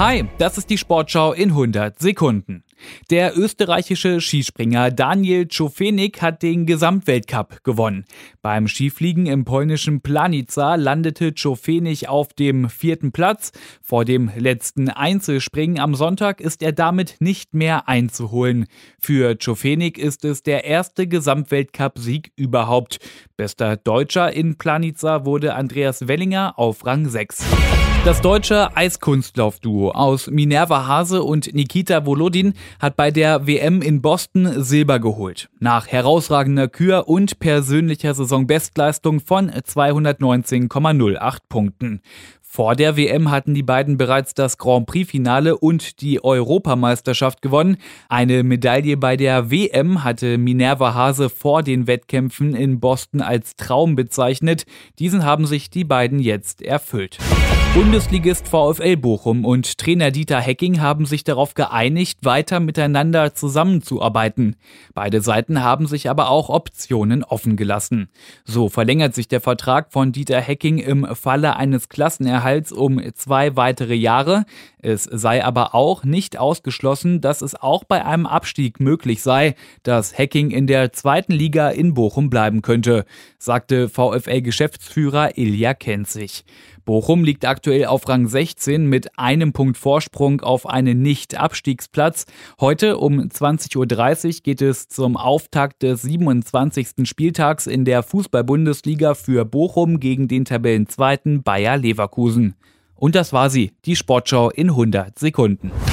Hi, das ist die Sportschau in 100 Sekunden. Der österreichische Skispringer Daniel Czofenik hat den Gesamtweltcup gewonnen. Beim Skifliegen im polnischen Planica landete Czofenik auf dem 4. Platz. Vor dem letzten Einzelspringen am Sonntag ist er damit nicht mehr einzuholen. Für Czofenik ist es der erste Gesamtweltcup-Sieg überhaupt. Bester Deutscher in Planica wurde Andreas Wellinger auf Rang 6. Das deutsche Eiskunstlaufduo aus Minerva Hase und Nikita Volodin hat bei der WM in Boston Silber geholt. Nach herausragender Kür und persönlicher Saisonbestleistung von 219,08 Punkten. Vor der WM hatten die beiden bereits das Grand Prix-Finale und die Europameisterschaft gewonnen. Eine Medaille bei der WM hatte Minerva Hase vor den Wettkämpfen in Boston als Traum bezeichnet. Diesen haben sich die beiden jetzt erfüllt. Bundesligist VfL Bochum und Trainer Dieter Hecking haben sich darauf geeinigt, weiter miteinander zusammenzuarbeiten. Beide Seiten haben sich aber auch Optionen offen gelassen. So verlängert sich der Vertrag von Dieter Hecking im Falle eines Klassenerhalts um 2 weitere Jahre. Es sei aber auch nicht ausgeschlossen, dass es auch bei einem Abstieg möglich sei, dass Hecking in der 2. Liga in Bochum bleiben könnte, sagte VfL-Geschäftsführer Ilja Kenzig. Bochum liegt aktuell auf Rang 16 mit einem Punkt Vorsprung auf einen Nicht-Abstiegsplatz. Heute um 20.30 Uhr geht es zum Auftakt des 27. Spieltags in der Fußball-Bundesliga für Bochum gegen den Tabellenzweiten Bayer Leverkusen. Und das war sie, die Sportschau in 100 Sekunden.